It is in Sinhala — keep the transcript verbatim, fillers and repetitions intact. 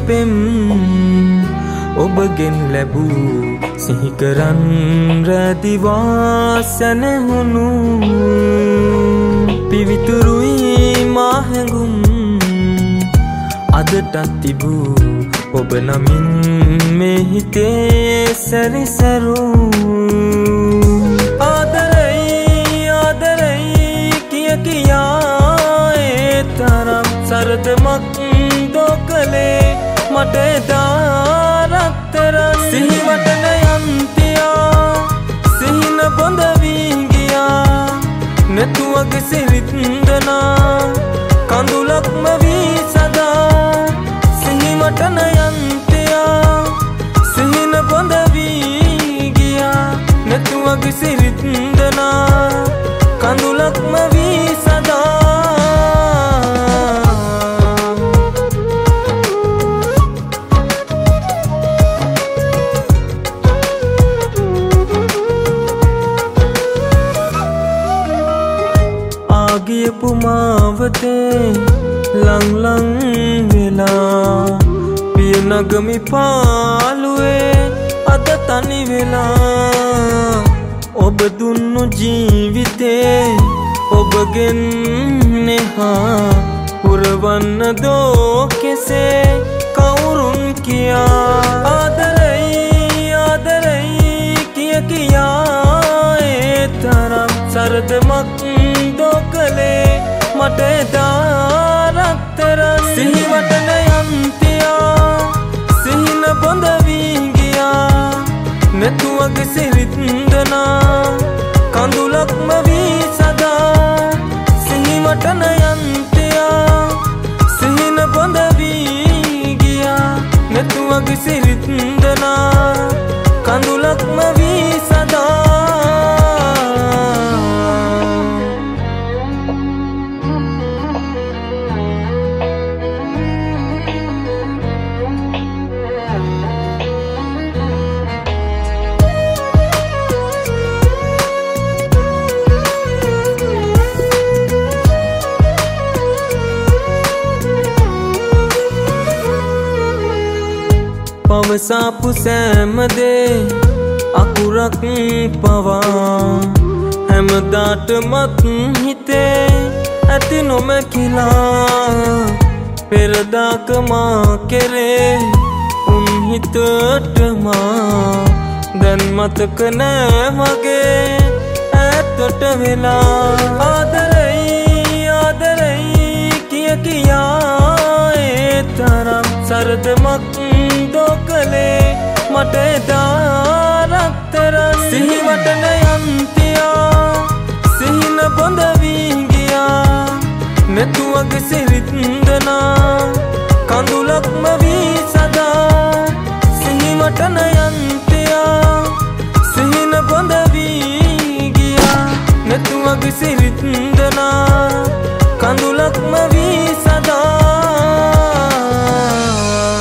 පෙම් ඔබගෙන් ලැබූ සිහි කරන් රැදිවා සැනහුණු පිවිතුරුයි මා හැඟුම් අදටත් තිබූ ඔබ නමින් මේ හිතේ සැරිසරූ ආදරයි ආදරයි කිය කියා ඒ තරම් සරදමක් දොකලේ මට එදා රත්තරන් සිහිවටන යන්තියා සිහින බොඳ වී ගියා නැතුවගේ සිරිත්දනා කඳුලක්ම වී සදා සිහිවටන යන්තියා සිහින බොඳ වී ගියා නැතුවගේ සිරිත්දනා කඳුලක්ම වී සදා ගියපු මාවතේ ලං ලං වෙලා පිය නගමි පාළුවේ අද තනි වෙලා ඔබ දුන්නු ජීවිතේ ඔබගෙන් නෙහා පුරවන්න දෝ කෙසේ කවුරුන් කියා ආදරයි ආදරයි කිය කියා ඒ තරම් සරදමක් දොකලේ මට එදා රත්තරන් සිහිවටන යන්තියා සිහින බොඳ වී ගියා නැතුවගේ සිරිත්දනා කඳුලක්ම වී සදා සිහිවටන යන්තියා සිහින බොඳ වී ගියා නැතුවගේ සිරිත්දනා කඳුලක්ම වී සදා පවසාපු සෑමදේ අකුරක් පවා හැමදාටමත් හිතේ ඇති නොමැකිලා පෙරදාකමා කෙරේ උන් හිතටමා දැන් මතක නෑ වගේ ඇත්තට වෙලා ආදරයි ආදරයි කිය කියා ඒ තරම් සරදමක් දොකලේ